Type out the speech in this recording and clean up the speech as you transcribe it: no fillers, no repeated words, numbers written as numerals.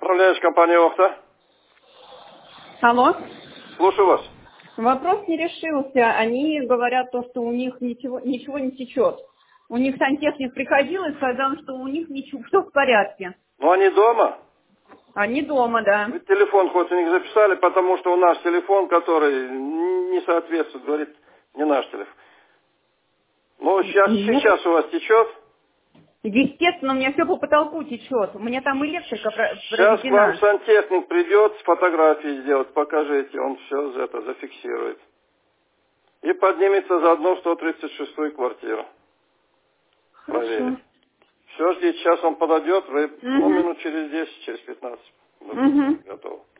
Управляющая компания «Охта». Алло. Слушаю вас. Вопрос не решился. Они говорят то, что у них ничего не течет. У них сантехник приходил и сказал, что у них ничего, все в порядке. Ну, они дома? Они дома, да. Вы телефон хоть у них записали, потому что у нас телефон, который не соответствует, говорит, не наш телефон. Ну, сейчас у вас течет. Естественно, у меня все по потолку течет. У меня там электрика Сейчас к вам проведена. сантехник придет, с фотографией сделать, покажите, он все это зафиксирует. И поднимется заодно в 136-ю квартиру. Проверить. Все, ждите, сейчас он подойдет, вы минут через 10, через 15 готовы.